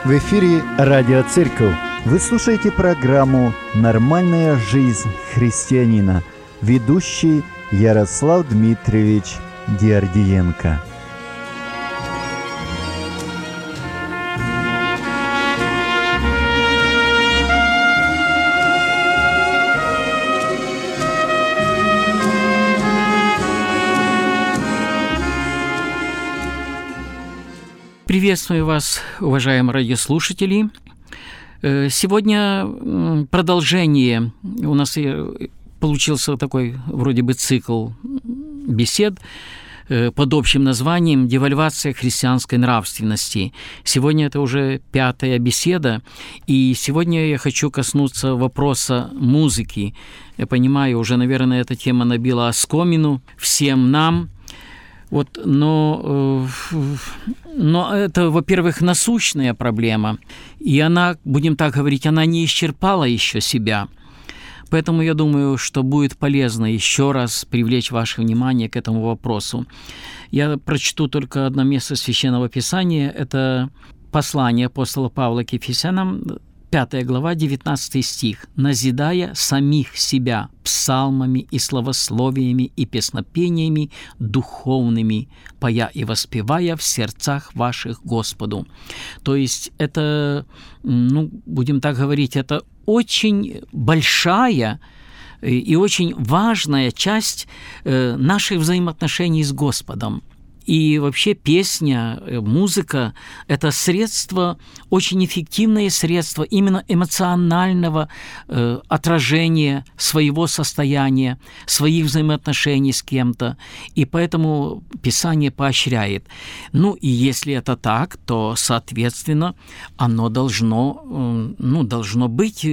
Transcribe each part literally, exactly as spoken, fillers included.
В эфире «Радио Церковь». Вы слушаете программу «Нормальная жизнь христианина». Ведущий Ярослав Дмитриевич Диардиенко. Приветствую вас, уважаемые радиослушатели. Сегодня продолжение. У нас получился такой вроде бы цикл бесед под общим названием «Девальвация христианской нравственности». Сегодня это уже пятая беседа, и сегодня я хочу коснуться вопроса музыки. Я понимаю, уже, наверное, эта тема набила оскомину всем нам. Вот, но, но это, во-первых, насущная проблема, и она, будем так говорить, она не исчерпала еще себя. Поэтому я думаю, что будет полезно еще раз привлечь ваше внимание к этому вопросу. Я прочту только одно место Священного Писания. Это послание апостола Павла к Ефесянам, пятая глава, девятнадцатый стих. «Назидая самих себя псалмами и славословиями и песнопениями духовными, поя и воспевая в сердцах ваших Господу». То есть это, ну, будем так говорить, это очень большая и очень важная часть наших взаимоотношений с Господом. И вообще песня, музыка – это средство, очень эффективное средство именно эмоционального э, отражения своего состояния, своих взаимоотношений с кем-то. И поэтому Писание поощряет. Ну и если это так, то, соответственно, оно должно, э, ну, должно быть,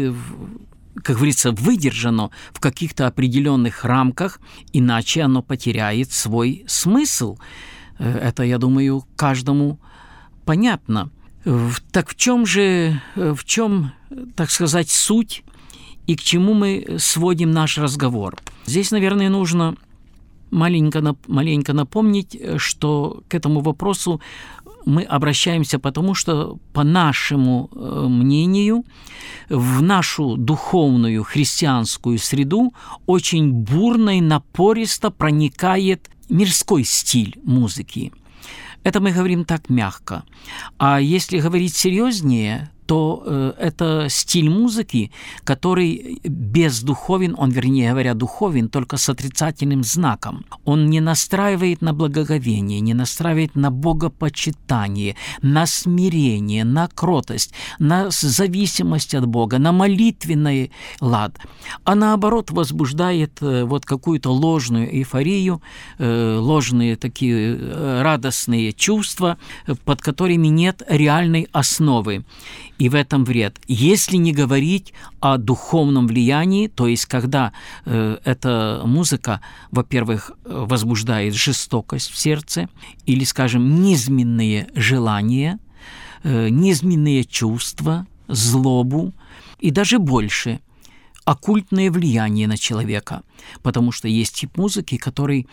как говорится, выдержано в каких-то определенных рамках, иначе оно потеряет свой смысл. Это, я думаю, каждому понятно. Так в чем же, в чем, так сказать, суть и к чему мы сводим наш разговор? Здесь, наверное, нужно маленько, маленько напомнить, что к этому вопросу мы обращаемся потому, что, по нашему мнению, в нашу духовную христианскую среду очень бурно и напористо проникает мирской стиль музыки. Это мы говорим так мягко. А если говорить серьезнее, то э, это стиль музыки, который бездуховен, он, вернее говоря, духовен, только с отрицательным знаком. Он не настраивает на благоговение, не настраивает на богопочитание, на смирение, на кротость, на зависимость от Бога, на молитвенный лад, а наоборот возбуждает э, вот какую-то ложную эйфорию, э, ложные такие э, радостные чувства, под которыми нет реальной основы. И в этом вред. Если не говорить о духовном влиянии, то есть когда э, эта музыка, во-первых, возбуждает жестокость в сердце, или, скажем, низменные желания, э, низменные чувства, злобу, и даже больше – оккультное влияние на человека. Потому что есть тип музыки, который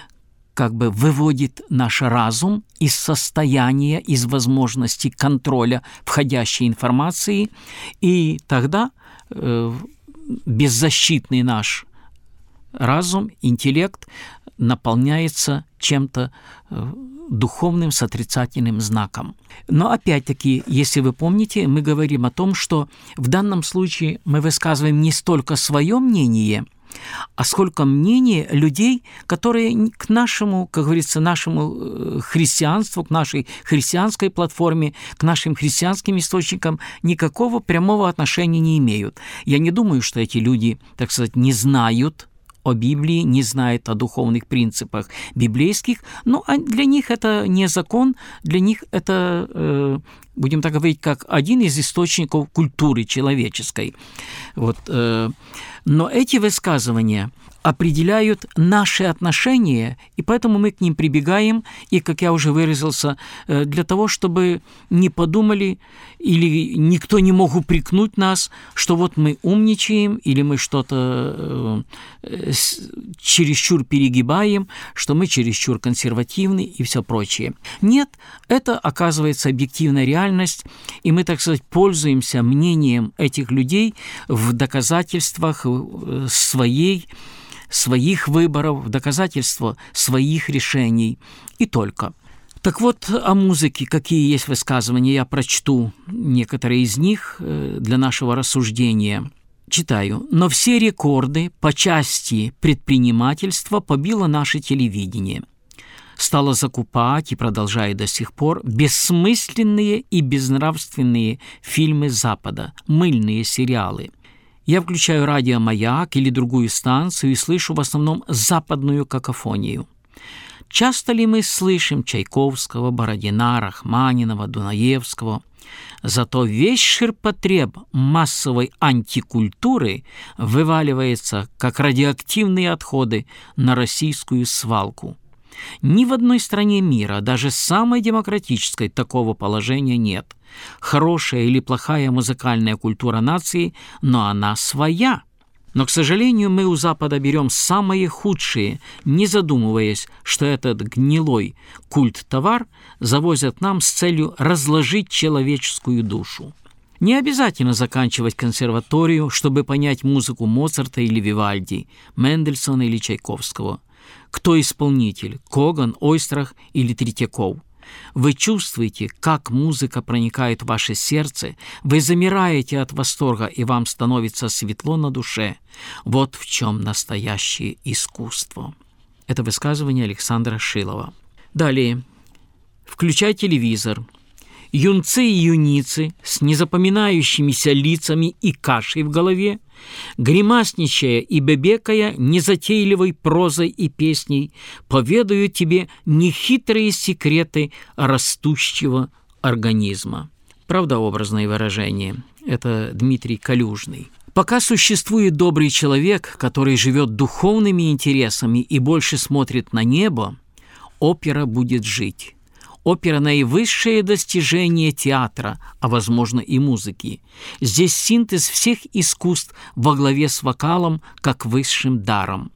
как бы выводит наш разум из состояния, из возможности контроля входящей информации, и тогда э, беззащитный наш разум, интеллект наполняется чем-то э, духовным с отрицательным знаком. Но опять-таки, если вы помните, мы говорим о том, что в данном случае мы высказываем не столько свое мнение, а сколько мнений людей, которые к нашему, как говорится, нашему христианству, к нашей христианской платформе, к нашим христианским источникам никакого прямого отношения не имеют. Я не думаю, что эти люди, так сказать, не знают о Библии, не знают о духовных принципах библейских, но для них это не закон, для них это, будем так говорить, как один из источников культуры человеческой. Вот. Но эти высказывания определяют наши отношения, и поэтому мы к ним прибегаем, и, как я уже выразился, для того, чтобы не подумали или никто не мог упрекнуть нас, что вот мы умничаем или мы что-то чересчур перегибаем, что мы чересчур консервативны и все прочее. Нет, это, оказывается, объективная реальность, реальность, и мы, так сказать, пользуемся мнением этих людей в доказательствах своей, своих выборов, в доказательство своих решений и только. Так вот, о музыке, какие есть высказывания, я прочту некоторые из них для нашего рассуждения. Читаю. «Но все рекорды по части предпринимательства побило наше телевидение. Стало закупать и продолжает до сих пор бессмысленные и безнравственные фильмы Запада, мыльные сериалы. Я включаю радио «Маяк» или другую станцию и слышу в основном западную какофонию. Часто ли мы слышим Чайковского, Бородина, Рахманинова, Дунаевского? Зато весь ширпотреб массовой антикультуры вываливается, как радиоактивные отходы, на российскую свалку. Ни в одной стране мира, даже самой демократической, такого положения нет. Хорошая или плохая музыкальная культура нации, но она своя. Но, к сожалению, мы у Запада берем самые худшие, не задумываясь, что этот гнилой культ-товар завозят нам с целью разложить человеческую душу. Не обязательно заканчивать консерваторию, чтобы понять музыку Моцарта или Вивальди, Мендельсона или Чайковского. Кто исполнитель – Коган, Ойстрах или Третьяков? Вы чувствуете, как музыка проникает в ваше сердце, вы замираете от восторга, и вам становится светло на душе. Вот в чем настоящее искусство». Это высказывание Александра Шилова. Далее. Включай телевизор. Юнцы и юницы с незапоминающимися лицами и кашей в голове, гримасничая и бебекая незатейливой прозой и песней, поведают тебе нехитрые секреты растущего организма. Правдообразное выражение. Это Дмитрий Калюжный. Пока существует добрый человек, который живет духовными интересами и больше смотрит на небо, опера будет жить. Опера – наивысшее достижение театра, а, возможно, и музыки. Здесь синтез всех искусств во главе с вокалом как высшим даром.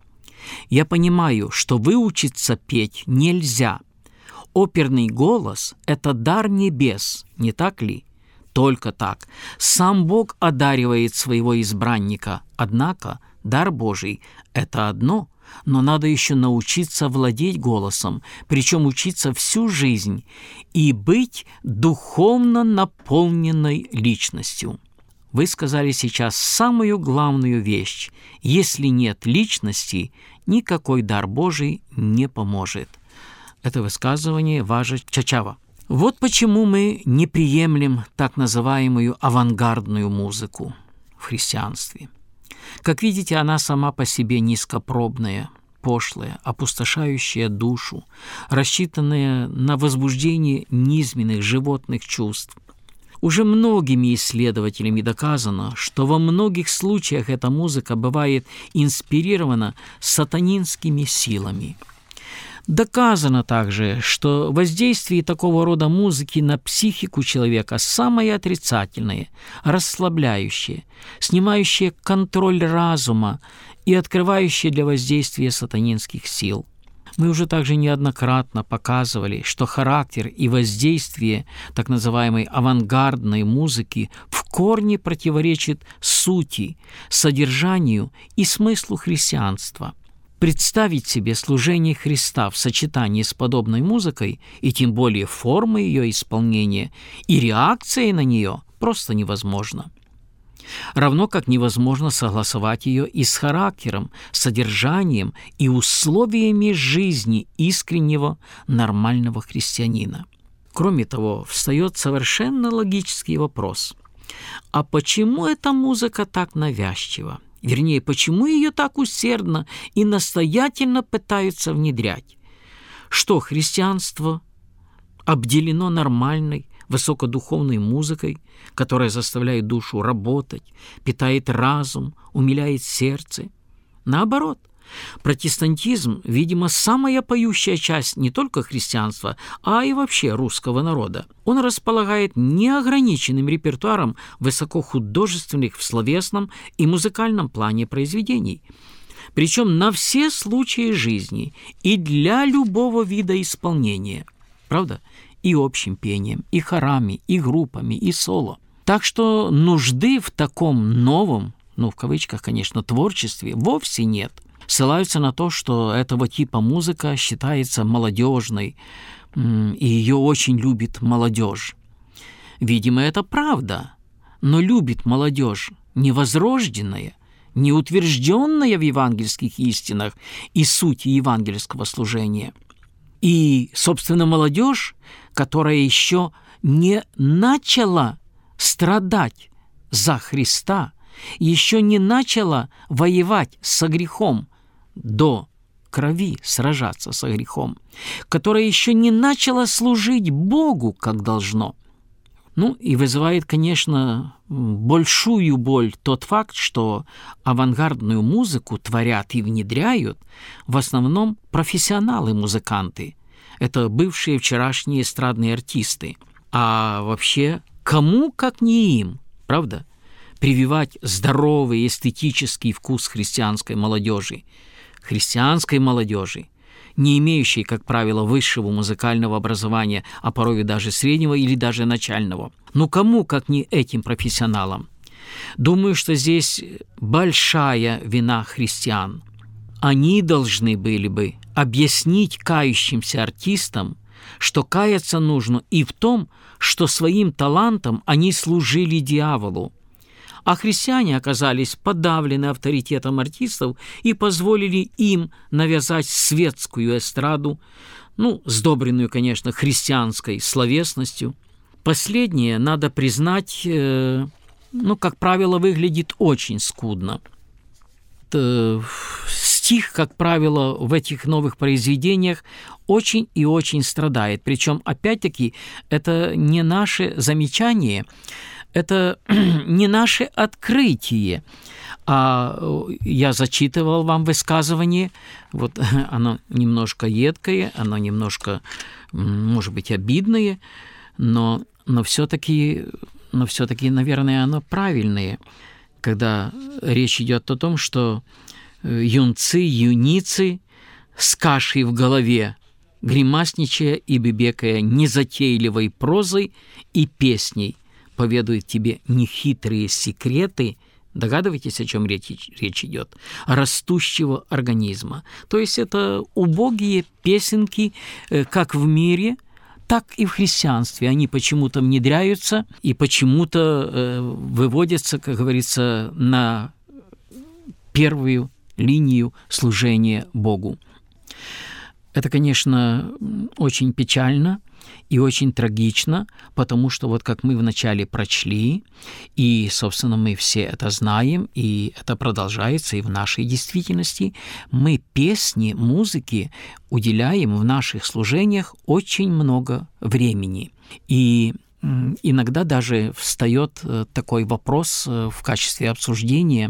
Я понимаю, что выучиться петь нельзя. Оперный голос – это дар небес, не так ли? Только так. Сам Бог одаривает своего избранника. Однако дар Божий – это одно, но надо еще научиться владеть голосом, причем учиться всю жизнь и быть духовно наполненной личностью. Вы сказали сейчас самую главную вещь. Если нет личности, никакой дар Божий не поможет. Это высказывание Важа Чачава. Вот почему мы не приемлем так называемую авангардную музыку в христианстве. Как видите, она сама по себе низкопробная, пошлая, опустошающая душу, рассчитанная на возбуждение низменных животных чувств. Уже многими исследователями доказано, что во многих случаях эта музыка бывает инспирирована сатанинскими силами. Доказано также, что воздействие такого рода музыки на психику человека самое отрицательное, расслабляющее, снимающее контроль разума и открывающее для воздействия сатанинских сил. Мы уже также неоднократно показывали, что характер и воздействие так называемой авангардной музыки в корне противоречит сути, содержанию и смыслу христианства. Представить себе служение Христа в сочетании с подобной музыкой, и тем более формой ее исполнения и реакцией на нее, просто невозможно. Равно как невозможно согласовать ее и с характером, содержанием и условиями жизни искреннего, нормального христианина. Кроме того, встает совершенно логический вопрос. А почему эта музыка так навязчива? Вернее, почему ее так усердно и настоятельно пытаются внедрять? Что христианство обделено нормальной, высокодуховной музыкой, которая заставляет душу работать, питает разум, умиляет сердце? Наоборот, протестантизм, видимо, самая поющая часть не только христианства, а и вообще русского народа. Он располагает неограниченным репертуаром высокохудожественных в словесном и музыкальном плане произведений, причем на все случаи жизни и для любого вида исполнения. Правда? и общим пением, и хорами, и группами, и соло. Так что нужды в таком новом, ну, в кавычках, конечно, творчестве вовсе нет. Ссылаются на то, что этого типа музыка считается молодежной, и ее очень любит молодежь. Видимо, это правда, но любит молодежь невозрожденная, не утвержденная в евангельских истинах и сути евангельского служения. И, собственно, молодежь, которая еще не начала страдать за Христа, еще не начала воевать со грехом до крови, сражаться со грехом, которая еще не начала служить Богу, как должно. Ну, и вызывает, конечно, большую боль тот факт, что авангардную музыку творят и внедряют в основном профессионалы-музыканты. Это бывшие вчерашние эстрадные артисты. А вообще, кому, как не им, правда, прививать здоровый эстетический вкус христианской молодежи, христианской молодежи, не имеющей, как правило, высшего музыкального образования, а порой даже среднего или даже начального. Ну кому, как не этим профессионалам? Думаю, что здесь большая вина христиан. Они должны были бы объяснить кающимся артистам, что каяться нужно и в том, что своим талантом они служили дьяволу. А христиане оказались подавлены авторитетом артистов и позволили им навязать светскую эстраду, ну, сдобренную, конечно, христианской словесностью. Последнее, надо признать, э, ну, как правило, выглядит очень скудно. Т- стих, как правило, в этих новых произведениях очень и очень страдает. Причем, опять-таки, это не наше замечание, это не наше открытие, а я зачитывал вам высказывание, вот оно немножко едкое, оно немножко, может быть, обидное, но, но все-таки, но все-таки, наверное, оно правильное, когда речь идет о том, что юнцы, юницы с кашей в голове, гримасничая и бебекая незатейливой прозой и песней, поведают тебе нехитрые секреты, догадываетесь, о чем речь, речь идет, растущего организма. То есть это убогие песенки как в мире, так и в христианстве. Они почему-то внедряются и почему-то выводятся, как говорится, на первую линию служения Богу. Это, конечно, очень печально и очень трагично, потому что вот как мы вначале прочли, и, собственно, мы все это знаем, и это продолжается и в нашей действительности, мы песни, музыке уделяем в наших служениях очень много времени. И иногда даже встает такой вопрос в качестве обсуждения: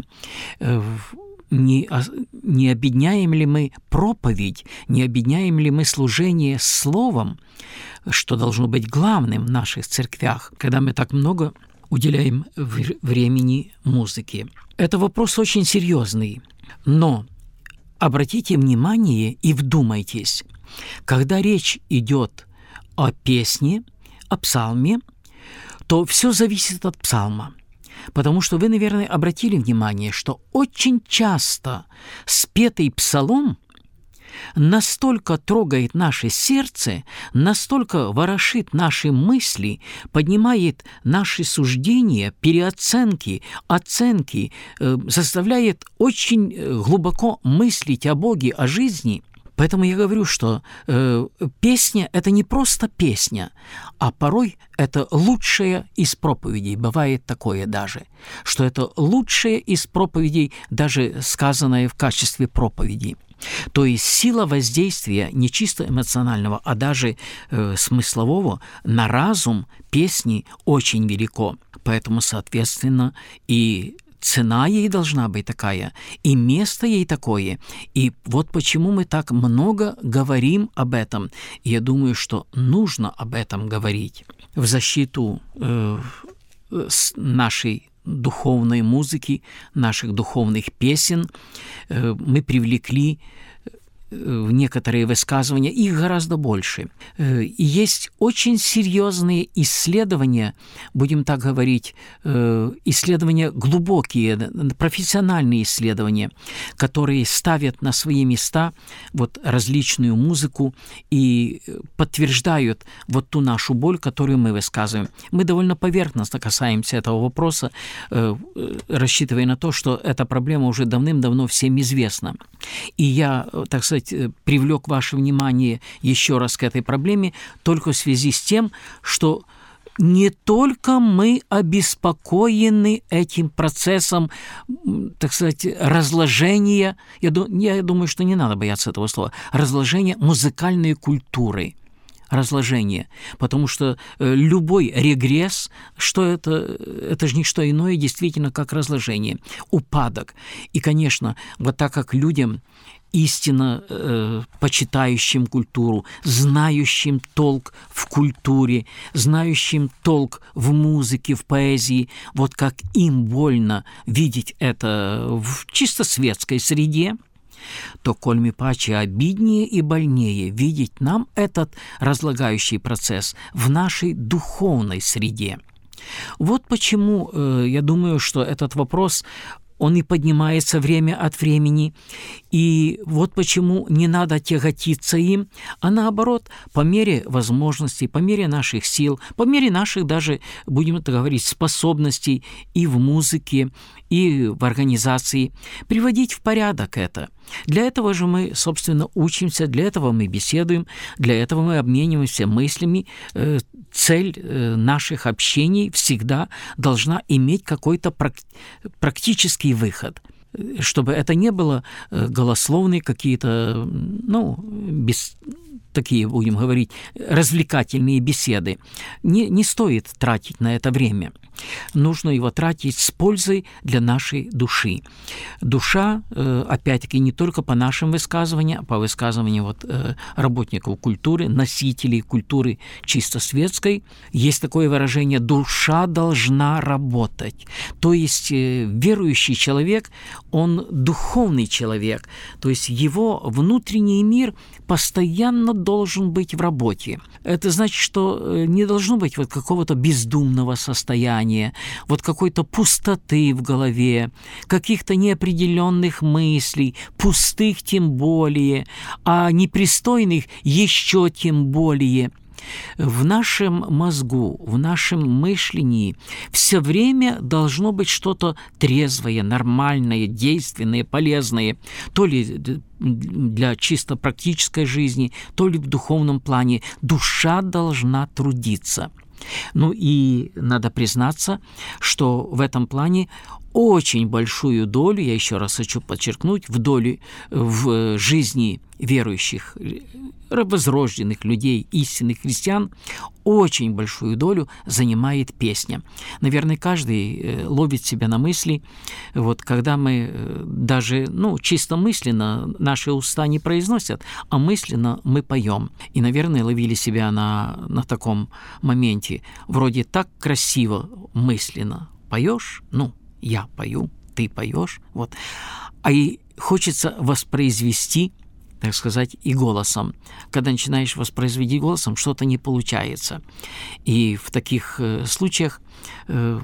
Не, не обедняем ли мы проповедь, не обедняем ли мы служение словом, что должно быть главным в наших церквях, когда мы так много уделяем времени музыке. Это вопрос очень серьезный, но обратите внимание и вдумайтесь, когда речь идет о песне, о псалме, то все зависит от псалма. Потому что вы, наверное, обратили внимание, что очень часто спетый псалом настолько трогает наше сердце, настолько ворошит наши мысли, поднимает наши суждения, переоценки, оценки, э, заставляет очень глубоко мыслить о Боге, о жизни. Поэтому я говорю, что э, песня – это не просто песня, а порой это лучшая из проповедей. Бывает такое даже, что это лучшая из проповедей, даже сказанная в качестве проповеди. То есть сила воздействия не чисто эмоционального, а даже э, смыслового на разум песни очень велико. Поэтому, соответственно, и цена ей должна быть такая, и место ей такое. И вот почему мы так много говорим об этом. Я думаю, что нужно об этом говорить. В защиту э, нашей духовной музыки, наших духовных песен э, мы привлекли некоторые высказывания, их гораздо больше. И есть очень серьезные исследования, будем так говорить, исследования глубокие, профессиональные исследования, которые ставят на свои места вот различную музыку и подтверждают вот ту нашу боль, которую мы высказываем. Мы довольно поверхностно касаемся этого вопроса, рассчитывая на то, что эта проблема уже давным-давно всем известна. И я, так сказать, привлек ваше внимание еще раз к этой проблеме только в связи с тем, что не только мы обеспокоены этим процессом, так сказать, разложения, я, я думаю, что не надо бояться этого слова, разложения музыкальной культуры. Разложение, потому что любой регресс, что это, это же не что иное действительно, как разложение, упадок. И, конечно, вот так как людям, истинно э, почитающим культуру, знающим толк в культуре, знающим толк в музыке, в поэзии, вот как им больно видеть это в чисто светской среде, то кольми паче обиднее и больнее видеть нам этот разлагающий процесс в нашей духовной среде. Вот почему э, я думаю, что этот вопрос, он и поднимается время от времени, и вот почему не надо тяготиться им, а наоборот, по мере возможностей, по мере наших сил, по мере наших даже, будем так говорить, способностей и в музыке, и в организации, приводить в порядок это. Для этого же мы, собственно, учимся, для этого мы беседуем, для этого мы обмениваемся мыслями. Цель наших общений всегда должна иметь какой-то практический выход, чтобы это не было голословные какие-то, ну, без... такие, будем говорить, развлекательные беседы. Не, не стоит тратить на это время. Нужно его тратить с пользой для нашей души. Душа, опять-таки, не только по нашим высказываниям, а по высказываниям вот, работников культуры, носителей культуры чисто светской. Есть такое выражение «душа должна работать». То есть верующий человек, он духовный человек, то есть его внутренний мир постоянно должен быть в работе. Это значит, что не должно быть вот какого-то бездумного состояния, вот какой-то пустоты в голове, каких-то неопределенных мыслей, пустых тем более, а непристойных еще тем более. В нашем мозгу, в нашем мышлении все время должно быть что-то трезвое, нормальное, действенное, полезное, то ли для чисто практической жизни, то ли в духовном плане. Душа должна трудиться. Ну и надо признаться, что в этом плане очень большую долю, я еще раз хочу подчеркнуть, в долю в жизни верующих, возрожденных людей, истинных христиан, очень большую долю занимает песня. Наверное, каждый ловит себя на мысли, вот когда мы даже, ну, чисто мысленно наши уста не произносят, а мысленно мы поем. И, наверное, ловили себя на, на таком моменте. Вроде так красиво мысленно поешь, ну, я пою, ты поешь, вот. А и хочется воспроизвести, так сказать, и голосом. Когда начинаешь воспроизводить голосом, что-то не получается. И в таких э, случаях, э,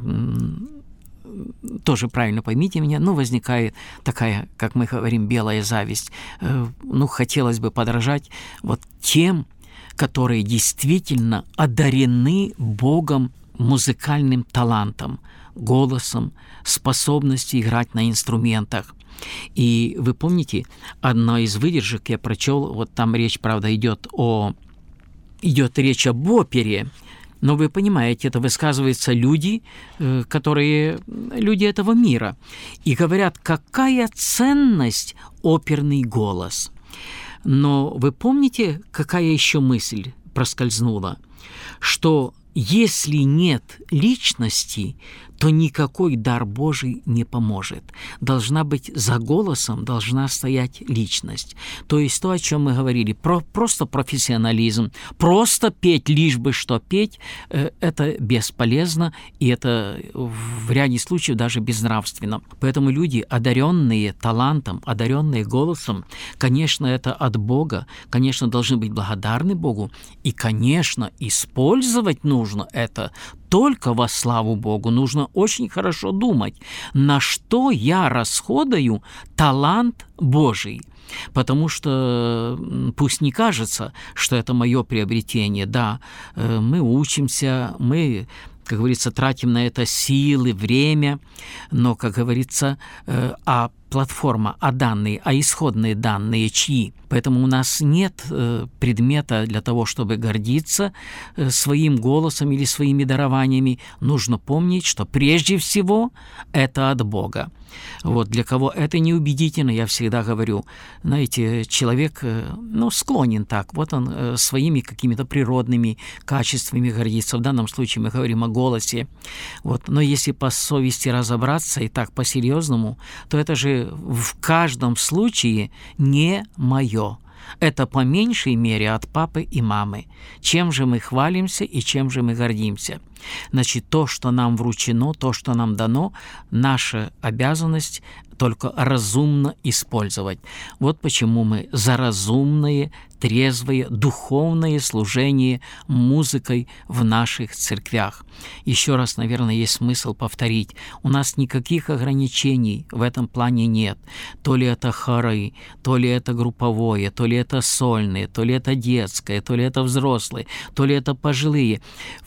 тоже правильно поймите меня, ну, возникает такая, как мы говорим, белая зависть. Э, ну, хотелось бы подражать вот тем, которые действительно одарены Богом музыкальным талантом, голосом, способностью играть на инструментах. И вы помните, одна из выдержек я прочел, вот там речь, правда, идет о идет речь об опере, но вы понимаете, это высказываются люди, которые люди этого мира, и говорят, какая ценность оперный голос. Но вы помните, какая еще мысль проскользнула? Что если нет личности, то никакой дар Божий не поможет. Должна быть за голосом, должна стоять личность. То есть то, о чем мы говорили, про, просто профессионализм, просто петь, лишь бы что петь, э, это бесполезно, и это в ряде случаев даже безнравственно. Поэтому люди, одаренные талантом, одаренные голосом, конечно, это от Бога, конечно, должны быть благодарны Богу, и, конечно, использовать нужно это только во славу Богу. Нужно очень хорошо думать, на что я расходую талант Божий. Потому что пусть не кажется, что это мое приобретение. Да, мы учимся, мы, как говорится, тратим на это силы, время, но, как говорится, а платформа, а данные, а исходные данные чьи? Поэтому у нас нет э, предмета для того, чтобы гордиться э, своим голосом или своими дарованиями. Нужно помнить, что прежде всего это от Бога. Вот, для кого это неубедительно, я всегда говорю, знаете, человек э, ну, склонен так, вот он э, своими какими-то природными качествами гордится. В данном случае мы говорим о голосе. Вот. Но если по совести разобраться и так по-серьезному, то это же в каждом случае не мое. Это по меньшей мере от папы и мамы. Чем же мы хвалимся и чем же мы гордимся? Значит, то, что нам вручено, то, что нам дано, наша обязанность только разумно использовать. Вот почему мы за разумное, трезвое, духовное служение музыкой в наших церквях. Еще раз, наверное, есть смысл повторить. У нас никаких ограничений в этом плане нет. То ли это хоры, то ли это групповое, то ли это сольные, то ли это детское, то ли это взрослые, то ли это пожилые.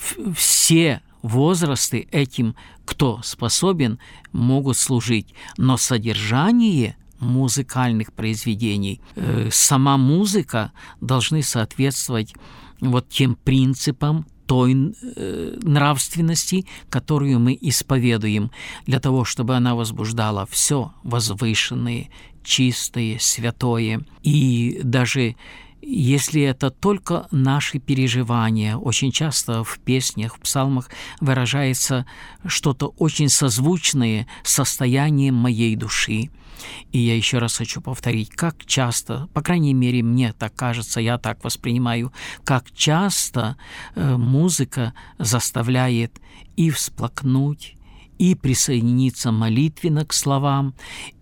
Все возрасты этим, кто способен, могут служить. Но содержание музыкальных произведений, э, сама музыка должны соответствовать вот тем принципам той э, нравственности, которую мы исповедуем, для того, чтобы она возбуждала все возвышенное, чистое, святое. И даже если это только наши переживания, очень часто в песнях, в псалмах выражается что-то очень созвучное с состоянием моей души. И я еще раз хочу повторить, как часто, по крайней мере, мне так кажется, я так воспринимаю, как часто э, музыка заставляет и всплакнуть, и присоединиться молитвенно к словам,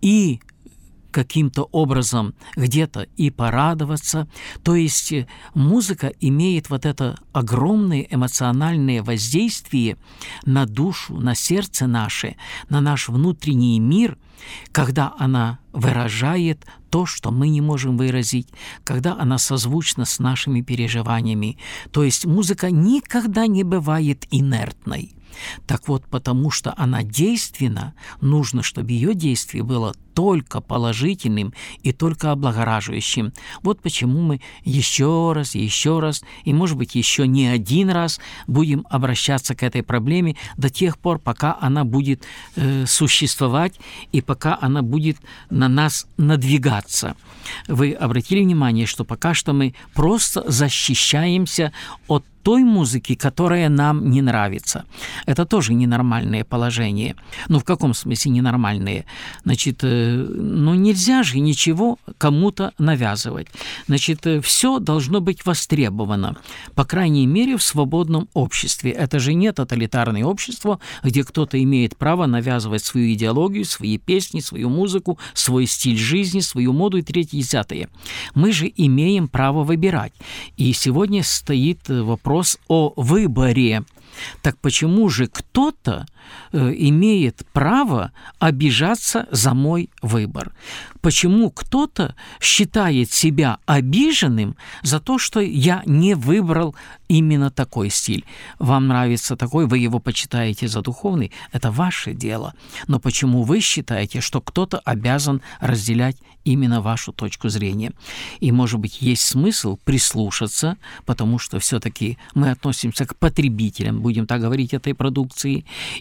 и каким-то образом где-то и порадоваться. То есть музыка имеет вот это огромное эмоциональное воздействие на душу, на сердце наше, на наш внутренний мир, когда она выражает то, что мы не можем выразить, когда она созвучна с нашими переживаниями. То есть музыка никогда не бывает инертной. Так вот, потому что она действенна, нужно, чтобы ее действие было только положительным и только облагораживающим. Вот почему мы еще раз, еще раз, и, может быть, еще не один раз будем обращаться к этой проблеме до тех пор, пока она будет э, существовать и пока она будет на нас надвигаться. Вы обратили внимание, что пока что мы просто защищаемся от той музыки, которая нам не нравится. Это тоже ненормальное положение. Ну, в каком смысле ненормальное? Значит, ну, нельзя же ничего кому-то навязывать. Значит, все должно быть востребовано, по крайней мере, в свободном обществе. Это же не тоталитарное общество, где кто-то имеет право навязывать свою идеологию, свои песни, свою музыку, свой стиль жизни, свою моду и третье, десятое. Мы же имеем право выбирать. И сегодня стоит вопрос о выборе. Так почему же кто-то э, имеет право обижаться за мой выбор? Почему кто-то считает себя обиженным за то, что я не выбрал именно такой стиль? Вам нравится такой, вы его почитаете за духовный, это ваше дело. Но почему вы считаете, что кто-то обязан разделять именно вашу точку зрения? И, может быть, есть смысл прислушаться, потому что все-таки мы относимся к потребителям, будем так говорить, этой продукции,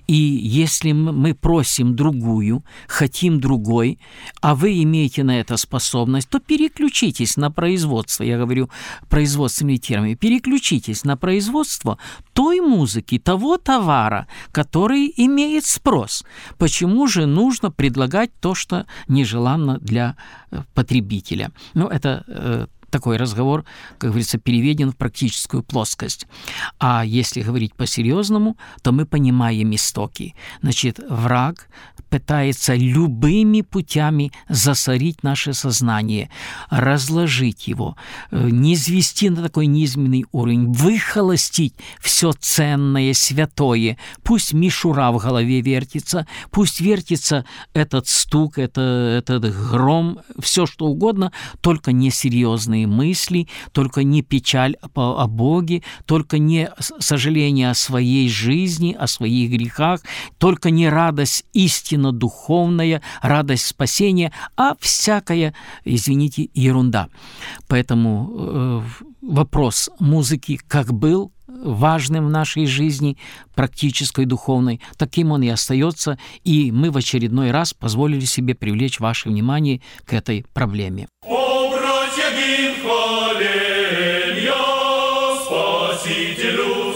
И если мы просим другую, хотим другой, а вы имеете на это способность, то переключитесь на производство, я говорю производственными терминами, переключитесь на производство той музыки, того товара, который имеет спрос. Почему же нужно предлагать то, что нежеланно для потребителя? Ну, это э, такой разговор, как говорится, переведен в практическую плоскость. А если говорить по-серьезному, то мы понимаем истоки. Значит, враг пытается любыми путями засорить наше сознание, разложить его, низвести на такой низменный уровень, выхолостить все ценное, святое. Пусть мишура в голове вертится, пусть вертится этот стук, это, этот гром, все что угодно, только не серьезные мысли, только не печаль о Боге, только не сожаление о своей жизни, о своих грехах, только не радость истинно духовная, радость спасения, а всякая, извините, ерунда. Поэтому э, вопрос музыки как был важным в нашей жизни, практической, духовной, таким он и остается, и мы в очередной раз позволили себе привлечь ваше внимание к этой проблеме. О, братья, гимн хваления Спасителю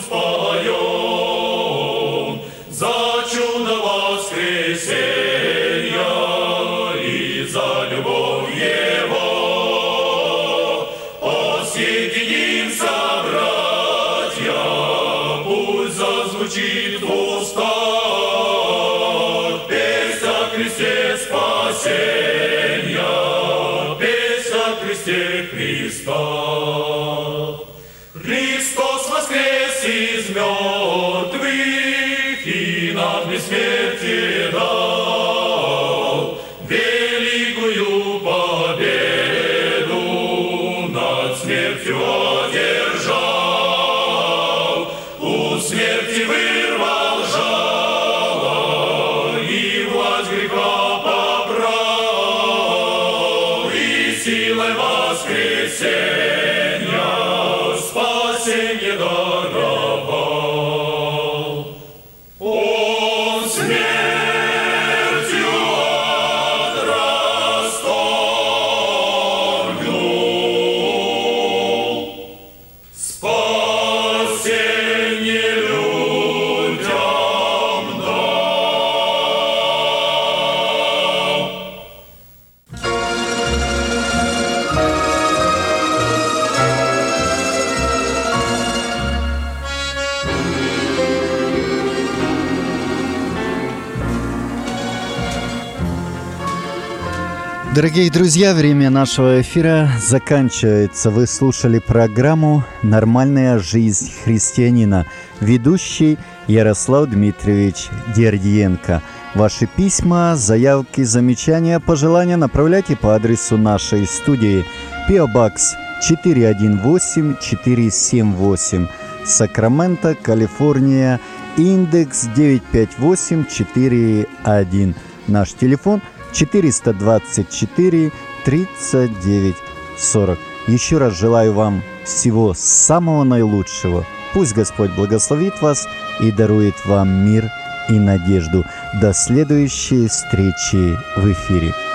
споем за чудо воскресения и за любовь Его. Посетимся, братья, пусть зазвучит в устах песнь о кресте спасения, песнь о кресте Христа. Христос воскрес из мертвых и нам бессмертие дал, великую победу над смертью одержал, у смерти вырвал жало и власть греха побрал, и силой воскресения спасенье даровал. Он смертью ад расторгнул, спасенье людям дал. Дорогие друзья, время нашего эфира заканчивается. Вы слушали программу «Нормальная жизнь христианина». Ведущий Ярослав Дмитриевич Дердиенко. Ваши письма, заявки, замечания, пожелания направляйте по адресу нашей студии. пи о Box четыре один восемь четыре семь восемь, Сакраменто, Калифорния, индекс девять пять восемь четыре один. Наш телефон четыреста двадцать четыре тридцать девять сорок. Еще раз желаю вам всего самого наилучшего. Пусть Господь благословит вас и дарует вам мир и надежду. До следующей встречи в эфире.